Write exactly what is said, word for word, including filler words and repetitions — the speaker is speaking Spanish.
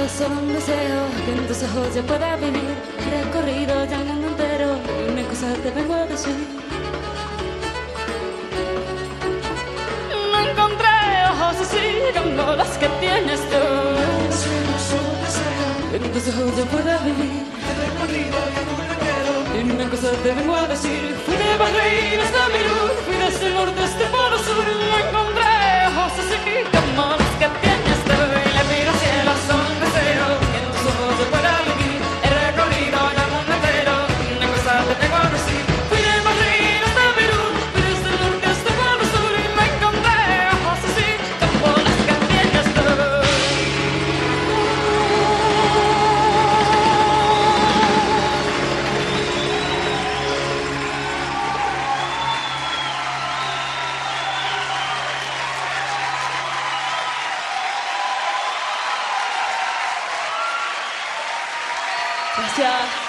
cielo solo un deseo, que en tus ojos yo pueda vivir. Recorrido ya el mundo entero, y una cosa te vengo a decir. No encontré ojos así como los que tienes tú. Que en tus ojos yo pueda vivir. Recorrido ya el mundo entero, y una cosa te vengo a decir. Fui de Bahrein hasta Beirut, fui desde el norte hasta el polo sur. No encontré ojos así como los que tienes tú. Y le pido al cielo solo un deseo, que en tus ojos yo pueda vivir. He recorrido ya el mundo entero, una cosa te tengo a decir. Fui de Bahrein hasta Beirut, fui desde el norte hasta el polo sur. Y no encontré ojos así como los que tienes tú. Gracias.